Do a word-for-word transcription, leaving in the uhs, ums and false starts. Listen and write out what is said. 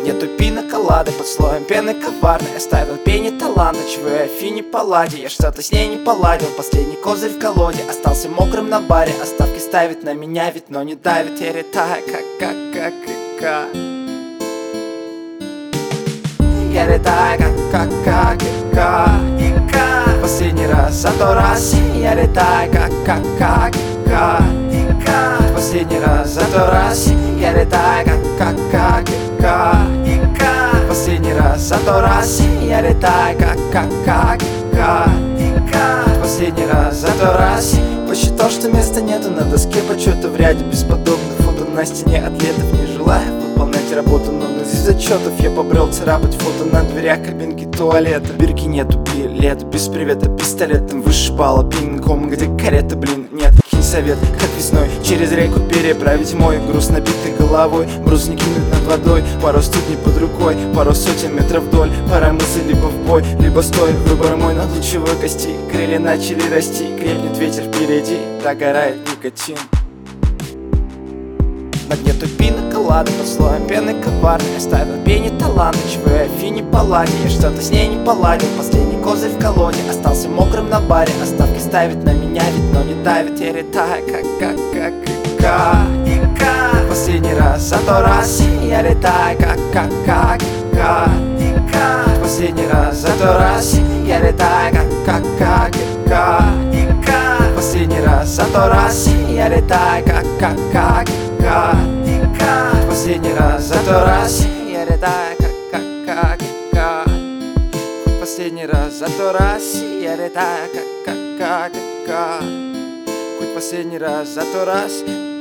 нету пиноколады, под слоем пены коварной оставил пени таланта, чего я фи не поладил. Я что-то с ней не поладил, последний козырь в колоде. Остался мокрым на баре, оставки ставит на меня, ведь но не давит. Я ретаю, как, как, как, и как. Я ретаю, как, как, как, и как, и как. Последний раз, за то раз. Я ретаю, как, как, как, и как, и как. Последний раз, за то раз. Я ретаю, как, как, как, и как, и как. Последний раз, за то раз. Я ретаю, как, как, как, и как, и как. Последний раз, за то раз. Посчитал, что места нету на доске почета в ряде бесподобных фото на стене атлетов. Не желаю выполнять работу, но из зачетов я побрел царапать фото на дверях кабинки туалета. Бирки нету билета, без привета пистолетом вышибала пинком, где карета, блин, нет. Кинь совет, как весной через реку переправить мой груз, набитый головой. Брус не кинуть над водой, пару ступней под рукой, пару сотен метров вдоль. Пора мысли либо в бой, либо стой. Выбор мой на лучевой кости, крылья начали расти. Крепнет ветер впереди, догорает никотин. На дне той пиноколады, под слоем пены коварной оставил пени таланта, чего я фи не поладил. Я что-то с ней не поладил, последний козырь в колоде. Остался мокрым на баре, оставки ставит на меня, ведь но не давит. Я ретаю, как, как, как, и как, и как. Последний раз, за то раз. Я ретаю, как, как, как, и как, и как. Последний раз, за то раз. Я ретаю, как, как, как, и как, и как. Последний раз, за то раз. Я ретаю, как, как, как, и как, и как. Последний раз, за то раз. Я ретаю, как, как, как, и как. Хоть последний раз, за то раз. Я ретаю, как, как, как, и как. Хоть последний раз, за то раз.